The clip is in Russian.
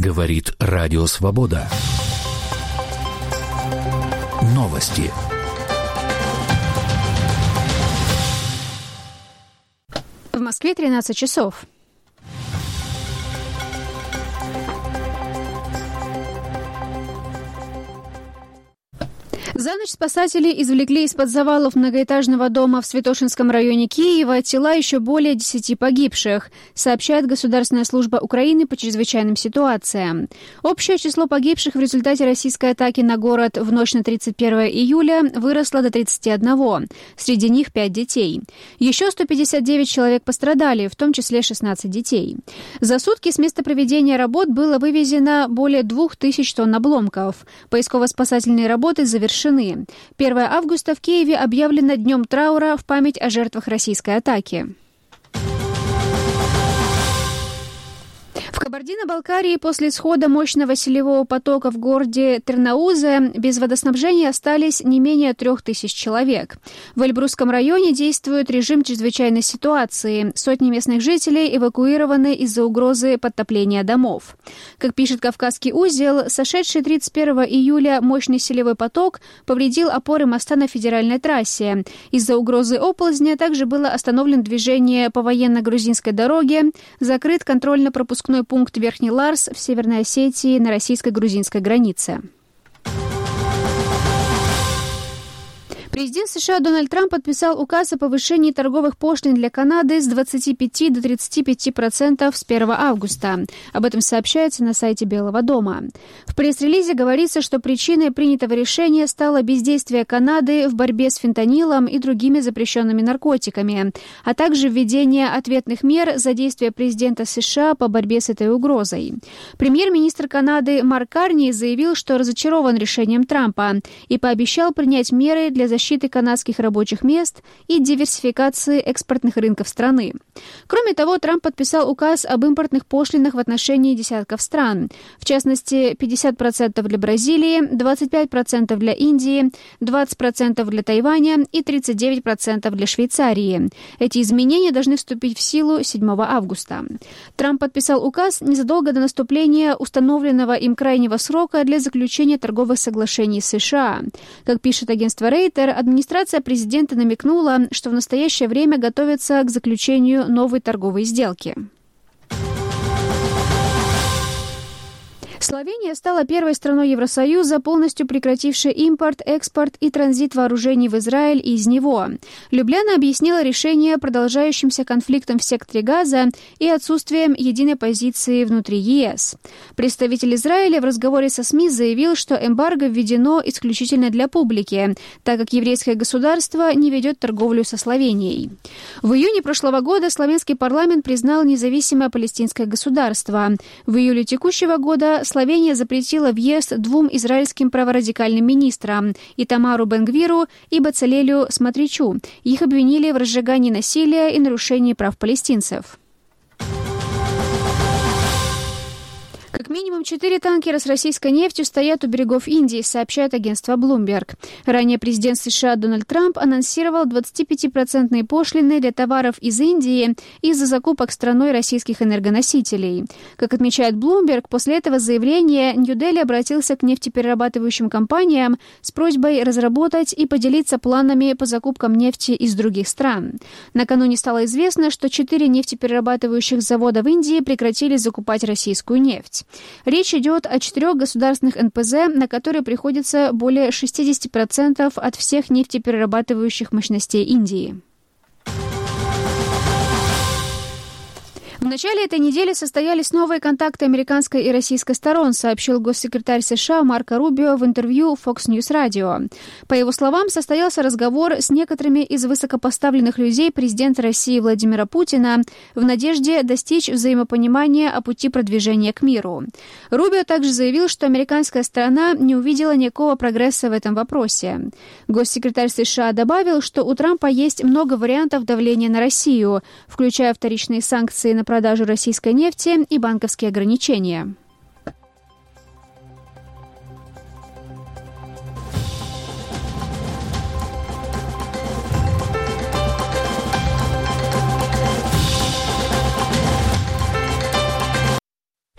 Говорит Радио Свобода. Новости. В Москве 13 часов. За ночь спасатели извлекли из-под завалов многоэтажного дома в Святошинском районе Киева тела еще более 10 погибших, сообщает Государственная служба Украины по чрезвычайным ситуациям. Общее число погибших в результате российской атаки на город в ночь на 31 июля выросло до 31. Среди них 5 детей. Еще 159 человек пострадали, в том числе 16 детей. За сутки с места проведения работ было вывезено более 2000 тонн обломков. Поисково-спасательные работы завершены. 1 августа в Киеве объявлено днем траура в память о жертвах российской атаки. В Кабардино-Балкарии после исхода мощного селевого потока в городе Тернаузе без водоснабжения остались не менее 3000 человек. В Эльбрусском районе действует режим чрезвычайной ситуации. Сотни местных жителей эвакуированы из-за угрозы подтопления домов. Как пишет Кавказский узел, сошедший 31 июля мощный селевой поток повредил опоры моста на федеральной трассе. Из-за угрозы оползня также было остановлено движение по военно-грузинской дороге, закрыт контрольно-пропускной пункт Верхний Ларс в Северной Осетии на российско-грузинской границе. Президент США Дональд Трамп подписал указ о повышении торговых пошлин для Канады с 25 до 35% с 1 августа. Об этом сообщается на сайте Белого дома. В пресс-релизе говорится, что причиной принятого решения стало бездействие Канады в борьбе с фентанилом и другими запрещенными наркотиками, а также введение ответных мер за действия президента США по борьбе с этой угрозой. Премьер-министр Канады Марк Карни заявил, что разочарован решением Трампа и пообещал принять меры для защиты канадских рабочих мест и диверсификации экспортных рынков страны. Кроме того, Трамп подписал указ об импортных пошлинах в отношении десятков стран. В частности, 50% для Бразилии, 25% для Индии, 20% для Тайваня и 39% для Швейцарии. Эти изменения должны вступить в силу 7 августа. Трамп подписал указ незадолго до наступления установленного им крайнего срока для заключения торговых соглашений с США. Как пишет агентство Рейтер, администрация президента намекнула, что в настоящее время готовится к заключению новой торговой сделки. Словения стала первой страной Евросоюза, полностью прекратившей импорт, экспорт и транзит вооружений в Израиль и из него. Любляна объяснила решение продолжающимся конфликтом в секторе Газа и отсутствием единой позиции внутри ЕС. Представитель Израиля в разговоре со СМИ заявил, что эмбарго введено исключительно для публики, так как еврейское государство не ведет торговлю со Словенией. В июне прошлого года словенский парламент признал независимое палестинское государство. В июле текущего года Словения запретила въезд 2 израильским праворадикальным министрам – Итамару Бен-Гвиру и Бацалелю Смотричу. Их обвинили в разжигании насилия и нарушении прав палестинцев. Как минимум 4 танкера с российской нефтью стоят у берегов Индии, сообщает агентство Bloomberg. Ранее президент США Дональд Трамп анонсировал 25% пошлины для товаров из Индии из-за закупок страной российских энергоносителей. Как отмечает Bloomberg, после этого заявления Нью-Дели обратился к нефтеперерабатывающим компаниям с просьбой разработать и поделиться планами по закупкам нефти из других стран. Накануне стало известно, что 4 нефтеперерабатывающих завода в Индии прекратили закупать российскую нефть. Речь идет о 4 государственных НПЗ, на которые приходится более 60% от всех нефтеперерабатывающих мощностей Индии. В начале этой недели состоялись новые контакты американской и российской сторон, сообщил госсекретарь США Марко Рубио в интервью Fox News Radio. По его словам, состоялся разговор с некоторыми из высокопоставленных людей президента России Владимира Путина в надежде достичь взаимопонимания о пути продвижения к миру. Рубио также заявил, что американская сторона не увидела никакого прогресса в этом вопросе. Госсекретарь США добавил, что у Трампа есть много вариантов давления на Россию, включая вторичные санкции на продажу российской нефти и банковские ограничения.